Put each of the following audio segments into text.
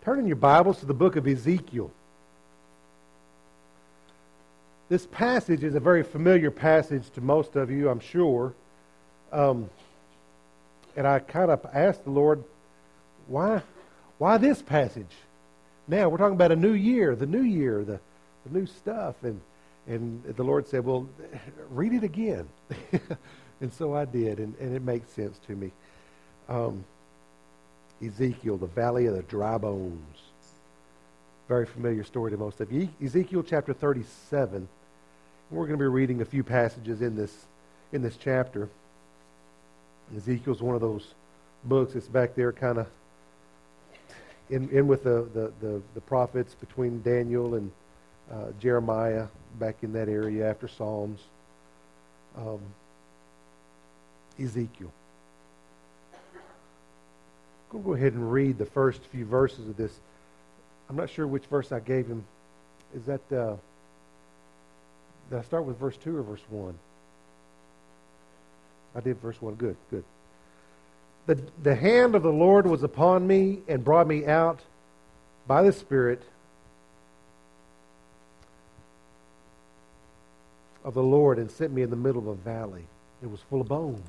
Turn in your Bibles to the book of Ezekiel. This passage is a very familiar passage to most of you, I'm sure. And I kind of asked the Lord, why this passage? Now, we're talking about a new year, the new stuff. And the Lord said, well, read it again. And so I did, and it makes sense to me. Ezekiel, the valley of the dry bones. Very familiar story to most of you. Ezekiel chapter 37. We're going to be reading a few passages in this chapter. Ezekiel's one of those books that's back there kind of in with the prophets between Daniel and Jeremiah, back in that area after Psalms. Ezekiel. I'm going to go ahead and read the first few verses of this. I'm not sure which verse I gave him. Is that, did I start with verse 2 or verse 1? I did verse 1. Good. The hand of the Lord was upon me and brought me out by the Spirit of the Lord and set me in the middle of a valley. It was full of bones.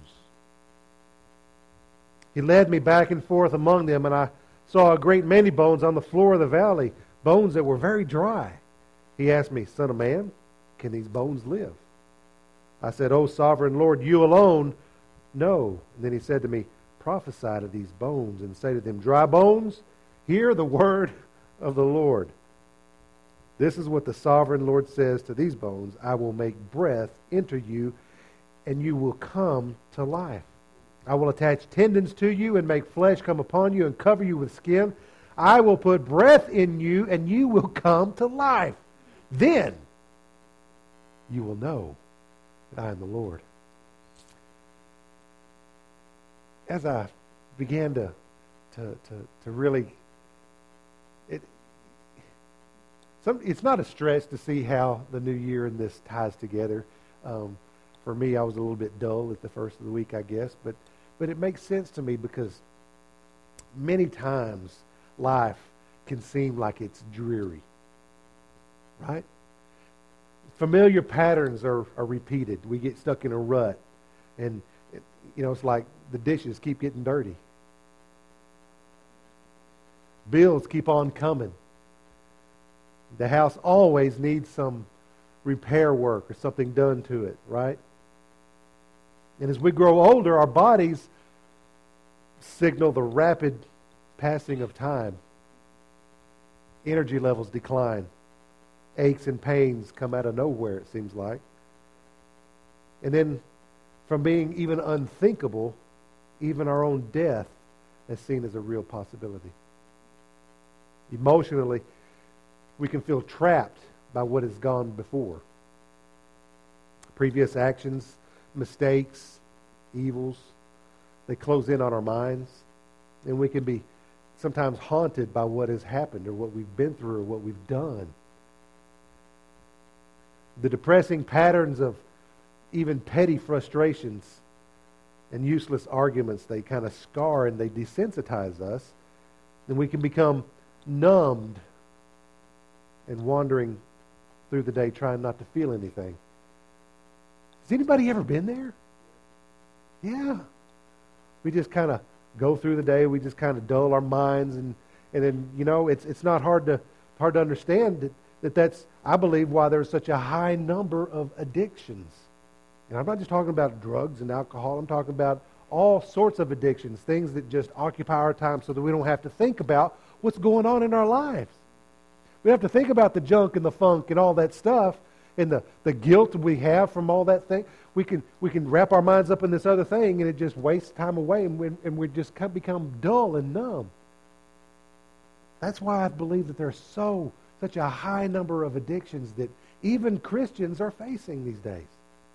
He led me back and forth among them, and I saw a great many bones on the floor of the valley, bones that were very dry. He asked me, Son of man, can these bones live? I said, O sovereign Lord, you alone know. And then he said to me, prophesy to these bones and say to them, dry bones, hear the word of the Lord. This is what the sovereign Lord says to these bones, I will make breath enter you, and you will come to life. I will attach tendons to you and make flesh come upon you and cover you with skin. I will put breath in you, and you will come to life. Then you will know that I am the Lord. As I began to really, it's not a stretch to see how the new year and this ties together. For me, I was a little bit dull at the first of the week, I guess, but it makes sense to me because many times life can seem like it's dreary, right? Familiar patterns are repeated. We get stuck in a rut, and it's like the dishes keep getting dirty. Bills keep on coming. The house always needs some repair work or something done to it, right? And as we grow older, our bodies signal the rapid passing of time. Energy levels decline. Aches and pains come out of nowhere, it seems like. And then from being even unthinkable, even our own death is seen as a real possibility. Emotionally, we can feel trapped by what has gone before. Previous actions, mistakes, evils, they close in on our minds, and we can be sometimes haunted by what has happened or what we've been through or what we've done. The depressing patterns of even petty frustrations and useless arguments, they kind of scar and they desensitize us, and we can become numbed and wandering through the day trying not to feel anything. Has anybody ever been there? Yeah. We just kind of go through the day, we just kind of dull our minds, and then, it's not hard to understand that's, I believe, why there's such a high number of addictions. And I'm not just talking about drugs and alcohol, I'm talking about all sorts of addictions, things that just occupy our time so that we don't have to think about what's going on in our lives. We don't have to think about the junk and the funk and all that stuff and the guilt we have from all that thing. We can wrap our minds up in this other thing, and it just wastes time away, and we just become dull and numb. That's why I believe that there's such a high number of addictions that even Christians are facing these days.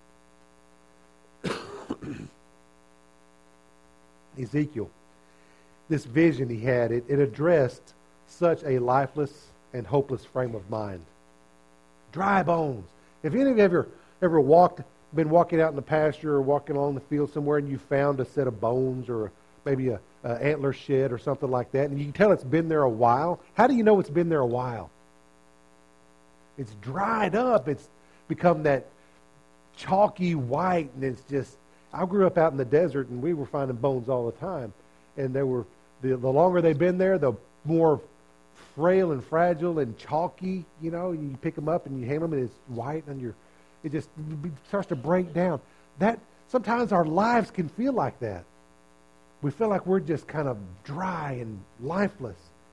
Ezekiel, this vision he had, it addressed such a lifeless and hopeless frame of mind. Dry bones. If any of you ever been walking out in the pasture or walking along the field somewhere and you found a set of bones or maybe a antler shed or something like that, and you can tell it's been there a while. How do you know it's been there a while? It's dried up. It's become that chalky white, and it's just... I grew up out in the desert, and we were finding bones all the time. And they were the longer they've been there, the more frail and fragile and chalky. You know, you pick them up and you hand them, and it's white, and it just starts to break down. That sometimes our lives can feel like that. We feel like we're just kind of dry and lifeless.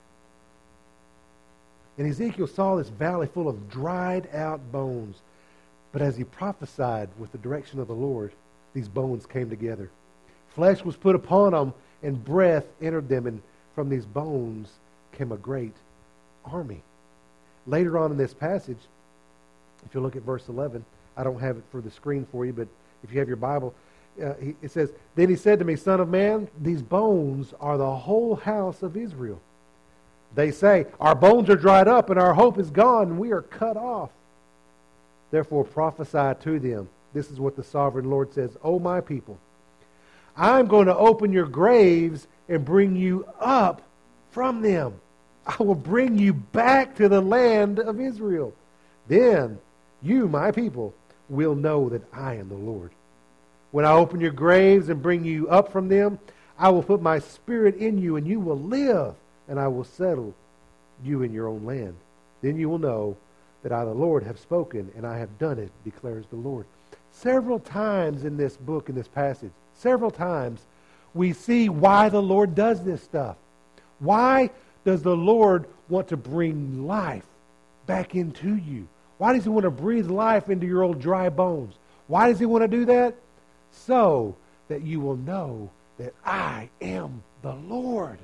And Ezekiel saw this valley full of dried out bones. But as he prophesied with the direction of the Lord, these bones came together. Flesh was put upon them, and breath entered them, and from these bones came a great army. Later on in this passage, if you look at verse 11, I don't have it for the screen for you, but if you have your Bible, it says, "Then he said to me, Son of man, these bones are the whole house of Israel. They say, our bones are dried up, and our hope is gone, and we are cut off. Therefore prophesy to them. This is what the sovereign Lord says, O my people, I'm going to open your graves and bring you up from them. I will bring you back to the land of Israel. Then you, my people, will know that I am the Lord. When I open your graves and bring you up from them, I will put my spirit in you, and you will live, and I will settle you in your own land. Then you will know that I, the Lord, have spoken, and I have done it, declares the Lord." Several times in this book, in this passage, several times, we see why the Lord does this stuff. Why does the Lord want to bring life back into you? Why does he want to breathe life into your old dry bones? Why does he want to do that? So that you will know that I am the Lord.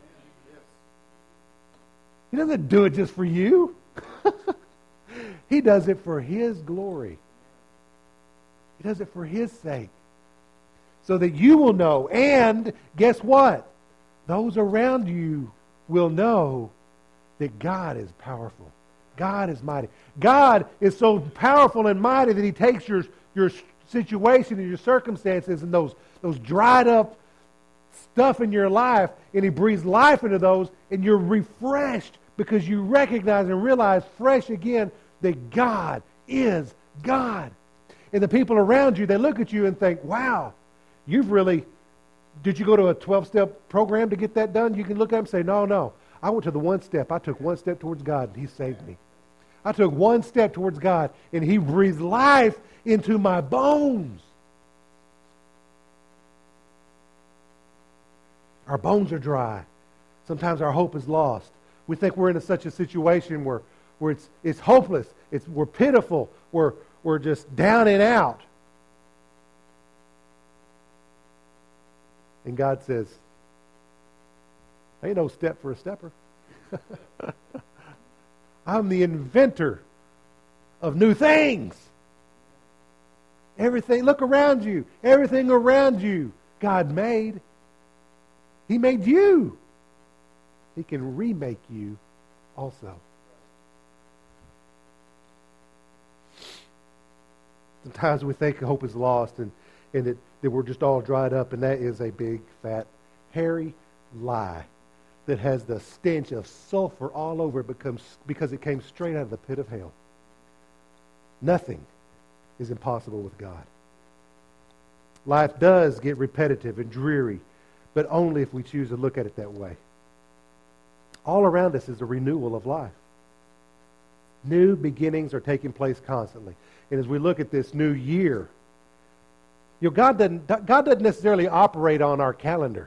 He doesn't do it just for you. He does it for his glory. He does it for his sake. So that you will know. And guess what? Those around you will know that God is powerful. God is mighty. God is so powerful and mighty that he takes your situation and your circumstances and those dried up stuff in your life, and he breathes life into those, and you're refreshed because you recognize and realize fresh again that God is God. And the people around you, they look at you and think, wow, did you go to a 12-step program to get that done? You can look at them and say, no, I went to the one step. I took one step towards God, and he saved me. I took one step towards God, and he breathed life into my bones. Our bones are dry. Sometimes our hope is lost. We think we're in such a situation where it's hopeless. We're pitiful. We're just down and out. And God says, ain't no step for a stepper. I'm the inventor of new things. Everything, look around you. Everything around you, God made. He made you. He can remake you also. Sometimes we think hope is lost and that we're just all dried up, and that is a big, fat, hairy lie that has the stench of sulfur all over it because it came straight out of the pit of hell. Nothing is impossible with God. Life does get repetitive and dreary, but only if we choose to look at it that way. All around us is a renewal of life. New beginnings are taking place constantly. And as we look at this new year, God doesn't necessarily operate on our calendar.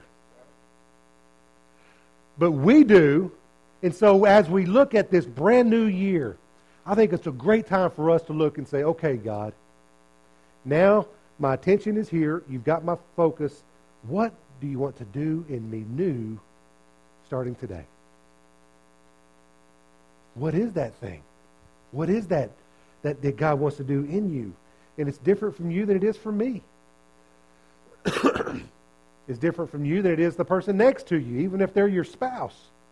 But we do. And so as we look at this brand new year, I think it's a great time for us to look and say, okay, God, now my attention is here. You've got my focus. What do you want to do in me new starting today? What is that thing? What is that God wants to do in you? And it's different from you than it is from me. It's different from you than it is the person next to you, even if they're your spouse.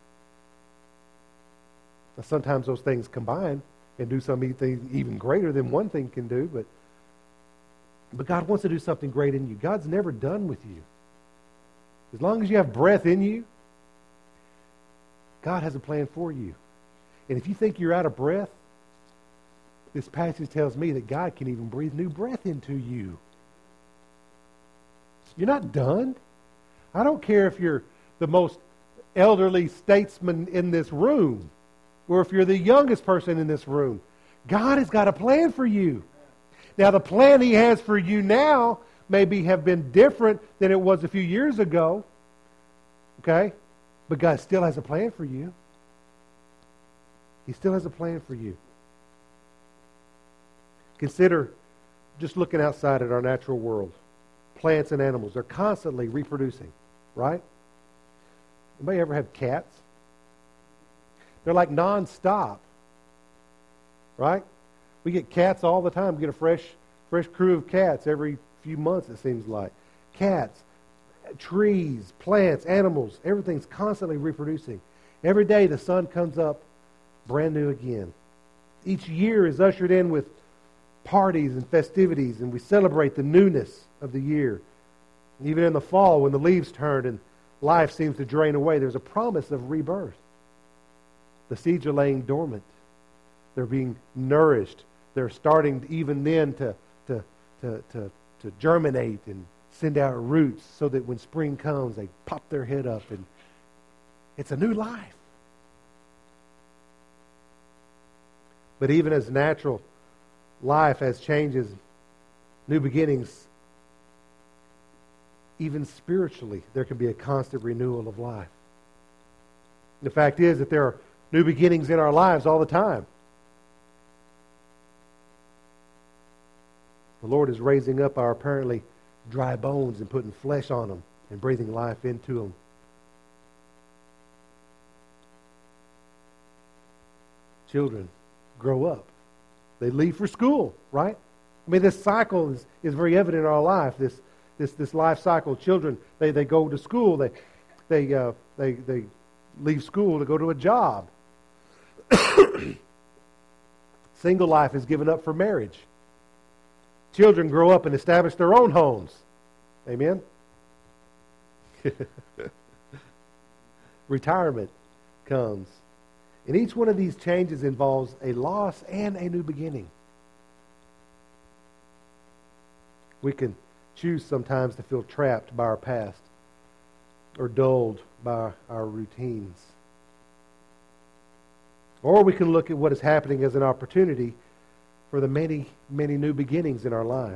Now, sometimes those things combine and do something even greater than one thing can do, but God wants to do something great in you. God's never done with you. As long as you have breath in you, God has a plan for you. And if you think you're out of breath, this passage tells me that God can even breathe new breath into you. You're not done. I don't care if you're the most elderly statesman in this room or if you're the youngest person in this room. God has got a plan for you. Now, the plan He has for you now maybe have been different than it was a few years ago. Okay? But God still has a plan for you. He still has a plan for you. Consider just looking outside at our natural world. Plants and animals, they're constantly reproducing, right? Anybody ever have cats? They're like non-stop, right? We get cats all the time. We get a fresh crew of cats every few months, it seems like. Cats, trees, plants, animals, everything's constantly reproducing. Every day the sun comes up brand new again. Each year is ushered in with parties and festivities, and we celebrate the newness of the year. Even in the fall, when the leaves turn and life seems to drain away, there's a promise of rebirth. The seeds are laying dormant. They're being nourished. They're starting even then to germinate and send out roots so that when spring comes, they pop their head up and it's a new life. But even as natural life has changes, new beginnings, even spiritually, there can be a constant renewal of life. The fact is that there are new beginnings in our lives all the time. The Lord is raising up our apparently dry bones and putting flesh on them and breathing life into them. Children grow up. They leave for school, right? I mean, this cycle is very evident in our life. This life cycle. Children, they go to school. They leave school to go to a job. Single life is given up for marriage. Children grow up and establish their own homes. Amen? Retirement comes. And each one of these changes involves a loss and a new beginning. We can choose sometimes to feel trapped by our past or dulled by our routines. Or we can look at what is happening as an opportunity for the many, many new beginnings in our life.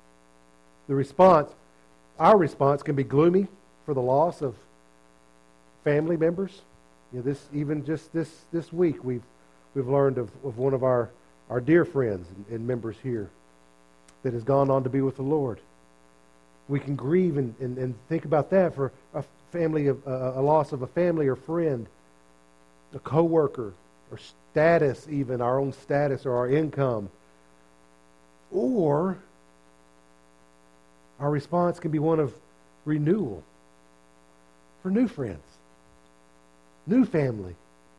Our response can be gloomy for the loss of family members. You know, this week we've learned of one of our dear friends and members here that has gone on to be with the Lord. We can grieve and think about that for a loss of a family or friend, a coworker, or status, even our own status or our income. Or our response can be one of renewal for new friends, new family,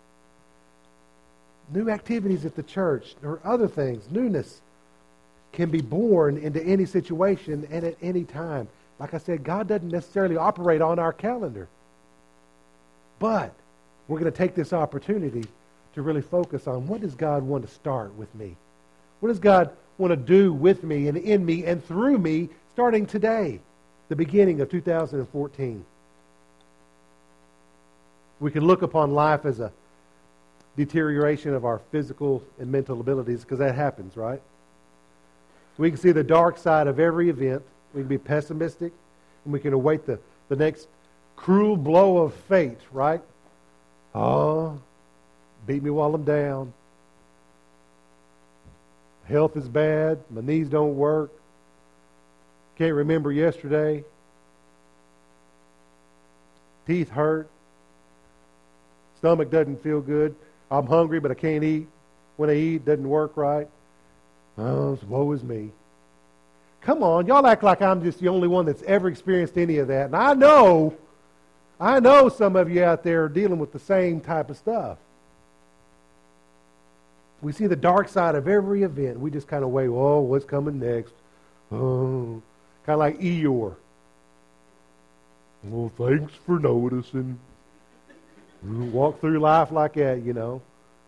new activities at the church, or other things. Newness can be born into any situation and at any time. Like I said, God doesn't necessarily operate on our calendar. But we're going to take this opportunity to really focus on what does God want to start with me? What does God want to do with me and in me and through me starting today, the beginning of 2014? We can look upon life as a deterioration of our physical and mental abilities, because that happens, right? We can see the dark side of every event. We can be pessimistic, and we can await the next cruel blow of fate, right? Oh, beat me while I'm down. Health is bad. My knees don't work. Can't remember yesterday. Teeth hurt. Stomach doesn't feel good. I'm hungry, but I can't eat. When I eat, it doesn't work right. Oh, woe is me. Come on, y'all act like I'm just the only one that's ever experienced any of that. And I know some of you out there are dealing with the same type of stuff. We see the dark side of every event. We just kind of wait, oh, what's coming next? Oh, kind of like Eeyore. Well, thanks for noticing. Walk through life like that, you know.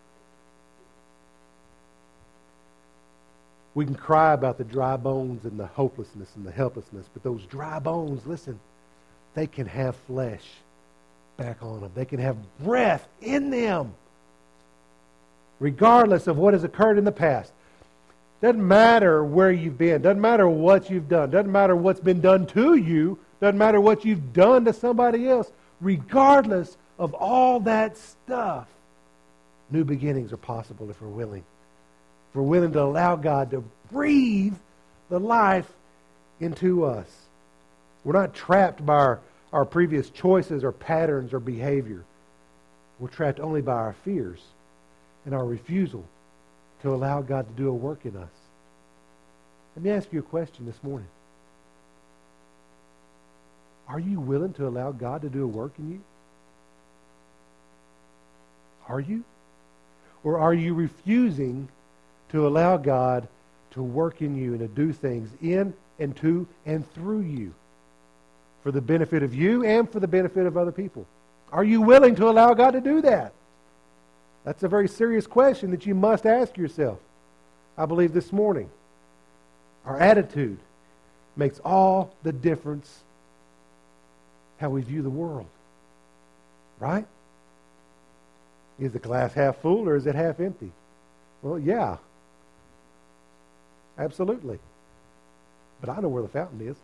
We can cry about the dry bones and the hopelessness and the helplessness, but those dry bones, listen, they can have flesh back on them. They can have breath in them, regardless of what has occurred in the past. Doesn't matter where you've been. Doesn't matter what you've done. Doesn't matter what's been done to you. Doesn't matter what you've done to somebody else. Regardless of all that stuff, new beginnings are possible if we're willing. If we're willing to allow God to breathe the life into us. We're not trapped by our previous choices or patterns or behavior. We're trapped only by our fears and our refusal to allow God to do a work in us. Let me ask you a question this morning. Are you willing to allow God to do a work in you? Are you? Or are you refusing to allow God to work in you and to do things in and to and through you for the benefit of you and for the benefit of other people? Are you willing to allow God to do that? That's a very serious question that you must ask yourself. I believe this morning, our attitude makes all the difference how we view the world. Right? Is the glass half full or is it half empty? Well, yeah. Absolutely. But I know where the fountain is.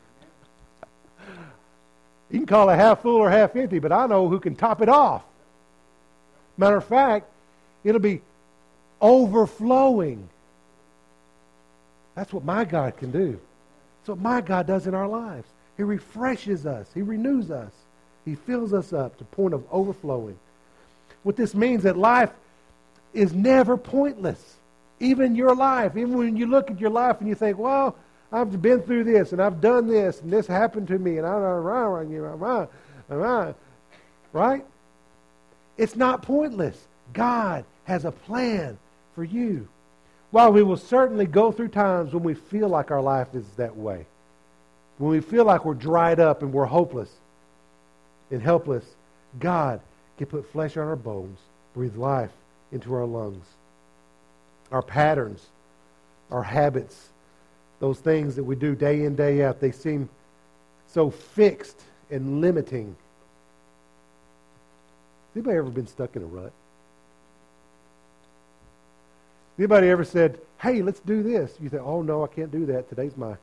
You can call it half full or half empty, but I know who can top it off. Matter of fact, it'll be overflowing. That's what my God can do. That's what my God does in our lives. He refreshes us. He renews us. He fills us up to the point of overflowing. What this means that life is never pointless. Even your life. Even when you look at your life and you think, well, I've been through this and I've done this and this happened to me and right? It's not pointless. God has a plan for you. While we will certainly go through times when we feel like our life is that way, when we feel like we're dried up and we're hopeless and helpless, God can put flesh on our bones, breathe life into our lungs. Our patterns, our habits, those things that we do day in, day out, they seem so fixed and limiting. Anybody ever been stuck in a rut? Anybody ever said, hey, let's do this? You think, oh no, I can't do that. Today's my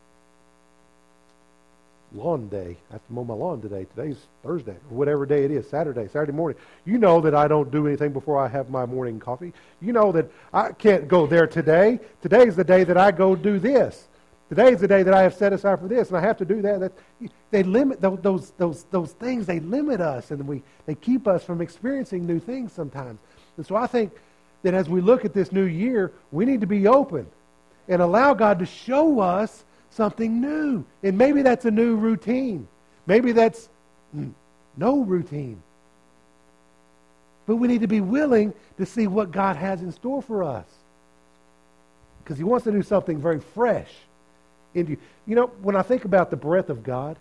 lawn day. I have to mow my lawn today. Today's Thursday, or whatever day it is, Saturday morning. You know that I don't do anything before I have my morning coffee. You know that I can't go there today. Today's the day that I go do this. Today's the day that I have set aside for this, and I have to do that. They limit those things. They limit us, and they keep us from experiencing new things sometimes. And so I think that as we look at this new year, we need to be open and allow God to show us something new. And maybe that's a new routine. Maybe that's no routine. But we need to be willing to see what God has in store for us. Because He wants to do something very fresh into you. You know, when I think about the breath of God,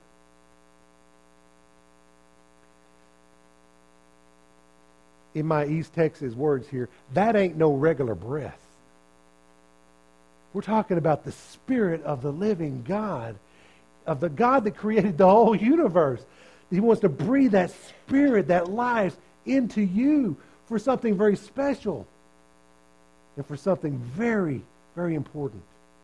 in my East Texas words here, that ain't no regular breath. We're talking about the Spirit of the living God, of the God that created the whole universe. He wants to breathe that Spirit, that life into you for something very special and for something very, very important.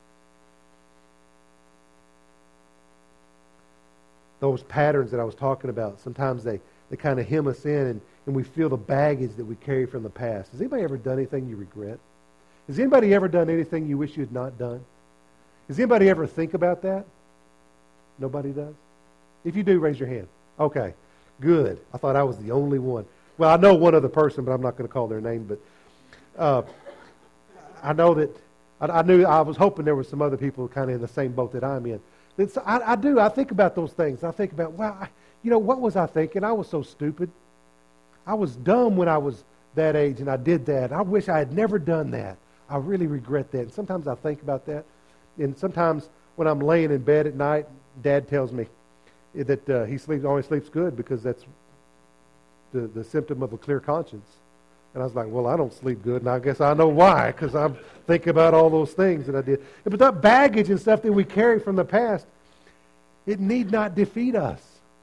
Those patterns that I was talking about, sometimes they kind of hem us in and we feel the baggage that we carry from the past. Has anybody ever done anything you regret? Has anybody ever done anything you wish you had not done? Does anybody ever think about that? Nobody does? If you do, raise your hand. Okay, good. I thought I was the only one. Well, I know one other person, but I'm not going to call their name. But I know that I was hoping there were some other people kind of in the same boat that I'm in. I do. I think about those things. I think about, wow, what was I thinking? I was so stupid. I was dumb when I was that age, and I did that. I wish I had never done that. I really regret that. And sometimes I think about that. And sometimes when I'm laying in bed at night, Dad tells me, that he always sleeps good because that's the symptom of a clear conscience. And I was like, well, I don't sleep good, and I guess I know why, because I'm thinking about all those things that I did. But that baggage and stuff that we carry from the past, it need not defeat us.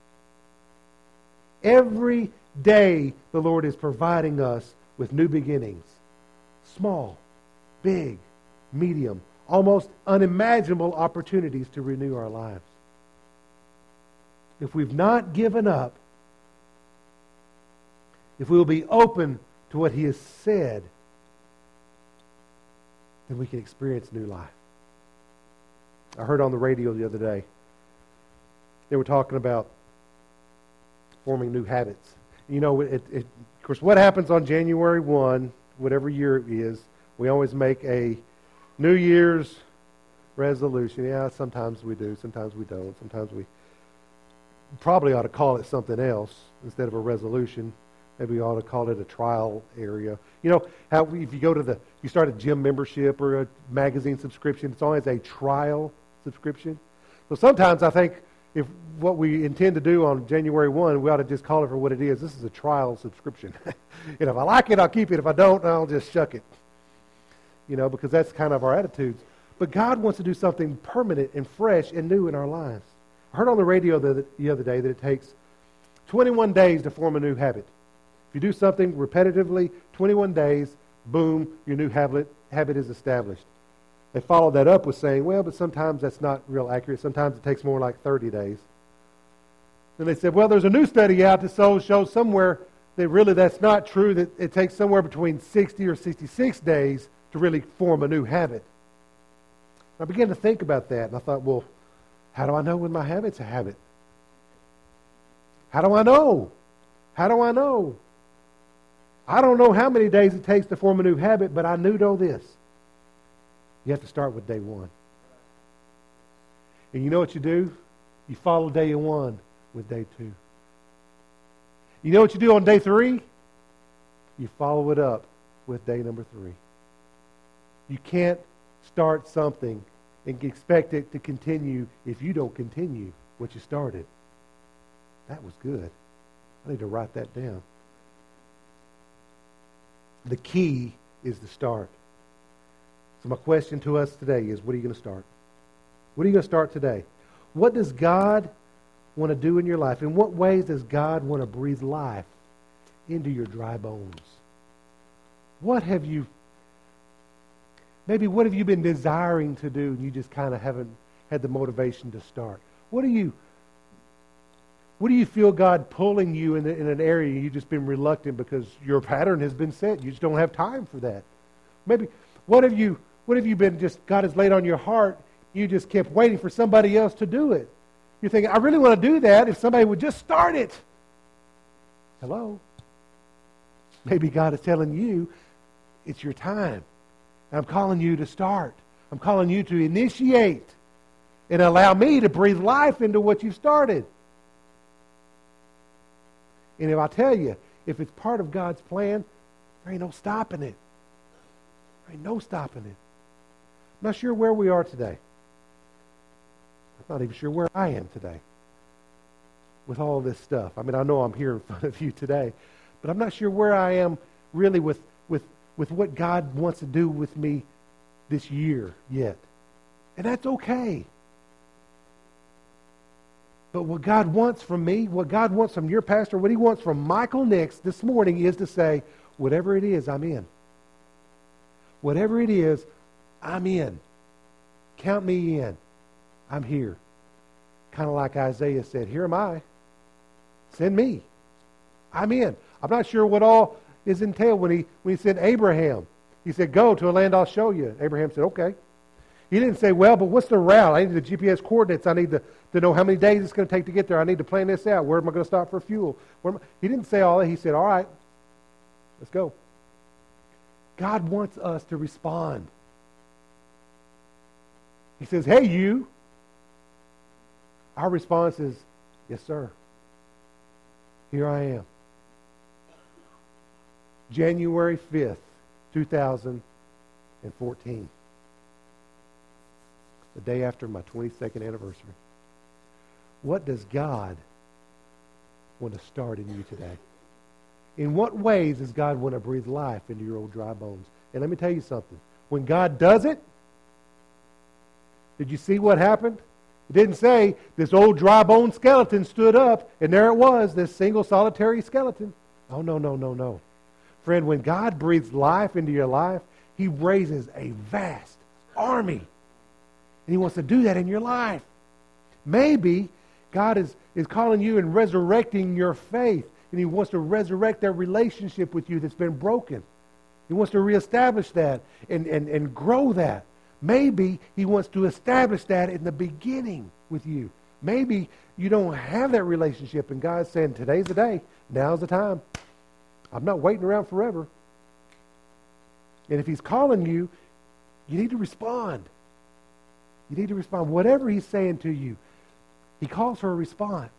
Every day the Lord is providing us with new beginnings. Small, big, medium, almost unimaginable opportunities to renew our lives. If we've not given up, if we will be open to what He has said, then we can experience new life. I heard on the radio the other day, they were talking about forming new habits. You know, of course, what happens on January 1, whatever year it is, we always make a New Year's resolution. Yeah, sometimes we do, sometimes we don't. Sometimes we probably ought to call it something else instead of a resolution. Maybe we ought to call it a trial area. You know, how if you start a gym membership or a magazine subscription, it's always a trial subscription. So sometimes I think if what we intend to do on January 1, we ought to just call it for what it is. This is a trial subscription. And if I like it, I'll keep it. If I don't, I'll just shuck it. You know, because that's kind of our attitudes. But God wants to do something permanent and fresh and new in our lives. I heard on the radio the other day that it takes 21 days to form a new habit. If you do something repetitively, 21 days, boom, your new habit is established. They followed that up with saying, well, but sometimes that's not real accurate. Sometimes it takes more like 30 days. Then they said, well, there's a new study out that shows somewhere that really that's not true, that it takes somewhere between 60 or 66 days to really form a new habit. I began to think about that, and I thought, well, how do I know when my habit's a habit? How do I know? How do I know? I don't know how many days it takes to form a new habit, but I know this. You have to start with day one. And you know what you do? You follow day one with day two. You know what you do on day 3? You follow it up with day number 3. You can't start something and expect it to continue if you don't continue what you started. That was good. I need to write that down. The key is to start. So my question to us today is, what are you going to start? What are you going to start today? What does God want to do in your life? In what ways does God want to breathe life into your dry bones? What have you been desiring to do and you just kind of haven't had the motivation to start? What do you feel God pulling you in an area you've just been reluctant because your pattern has been set? You just don't have time for that. Maybe what have you been just God has laid on your heart? You just kept waiting for somebody else to do it. You're thinking, I really want to do that if somebody would just start it. Hello? Maybe God is telling you it's your time. I'm calling you to start. I'm calling you to initiate and allow me to breathe life into what you've started. And if I tell you, if it's part of God's plan, there ain't no stopping it. There ain't no stopping it. I'm not sure where we are today. I'm not even sure where I am today with all this stuff. I mean, I know I'm here in front of you today, but I'm not sure where I am really with what God wants to do with me this year yet. And that's okay. But what God wants from me, what God wants from your pastor, what He wants from Michael Nix this morning is to say, whatever it is, I'm in. Whatever it is, I'm in. Count me in. I'm here. Kind of like Isaiah said, here am I. Send me. I'm in. I'm not sure what all is entailed when he sent Abraham. He said, go to a land I'll show you. Abraham said, okay. He didn't say, well, but what's the route? I need the GPS coordinates. I need to know how many days it's going to take to get there. I need to plan this out. Where am I going to stop for fuel? He didn't say all that. He said, all right, let's go. God wants us to respond. He says, hey, you. Our response is, yes, sir. Here I am. January 5th, 2014. The day after my 22nd anniversary. What does God want to start in you today? In what ways does God want to breathe life into your old dry bones? And let me tell you something. When God does it, did you see what happened? It didn't say this old dry bone skeleton stood up and there it was, this single solitary skeleton. Oh, no, no, no, no. Friend, when God breathes life into your life, He raises a vast army. And He wants to do that in your life. Maybe God is calling you and resurrecting your faith. And He wants to resurrect that relationship with you that's been broken. He wants to reestablish that and grow that. Maybe He wants to establish that in the beginning with you. Maybe you don't have that relationship and God's saying, today's the day. Now's the time. I'm not waiting around forever. And if He's calling you, you need to respond. You need to respond. Whatever He's saying to you, He calls for a response.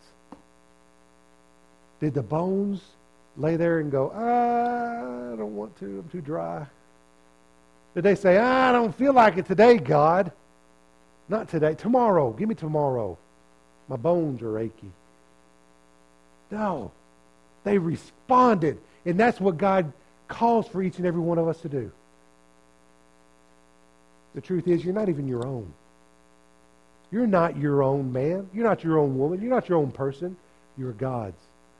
Did the bones lay there and go, I don't want to, I'm too dry? Did they say, I don't feel like it today, God? Not today. Tomorrow. Give me tomorrow. My bones are achy. No. They responded. And that's what God calls for each and every one of us to do. The truth is, you're not even your own. You're not your own man. You're not your own woman. You're not your own person. You're God's.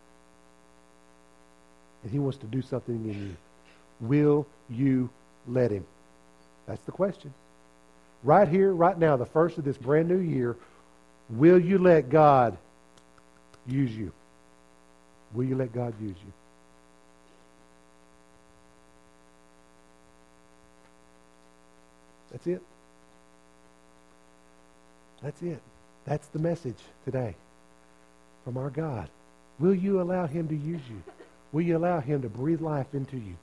And He wants to do something in you. Will you let Him? That's the question. Right here, right now, the first of this brand new year, will you let God use you? Will you let God use you? That's it. That's it. That's the message today from our God. Will you allow Him to use you? Will you allow Him to breathe life into you?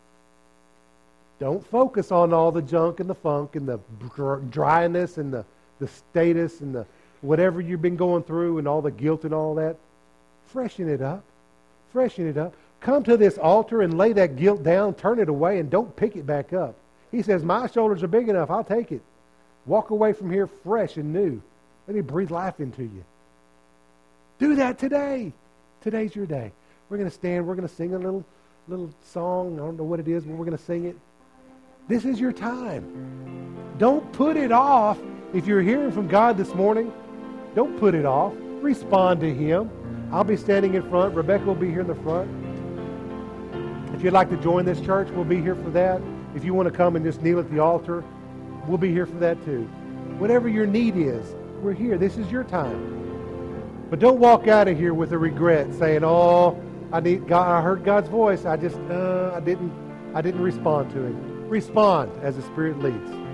Don't focus on all the junk and the funk and the dryness and the status and the whatever you've been going through and all the guilt and all that. Freshen it up. Freshen it up. Come to this altar and lay that guilt down, turn it away, and don't pick it back up. He says, my shoulders are big enough, I'll take it. Walk away from here fresh and new. Let me breathe life into you. Do that today. Today's your day. We're going to stand, we're going to sing a little song. I don't know what it is, but we're going to sing it. This is your time. Don't put it off. If you're hearing from God this morning, don't put it off. Respond to Him. I'll be standing in front. Rebecca will be here in the front. If you'd like to join this church, we'll be here for that. If you want to come and just kneel at the altar, we'll be here for that too. Whatever your need is, we're here. This is your time. But don't walk out of here with a regret saying, oh, I heard God's voice. I didn't respond to Him. Respond as the Spirit leads.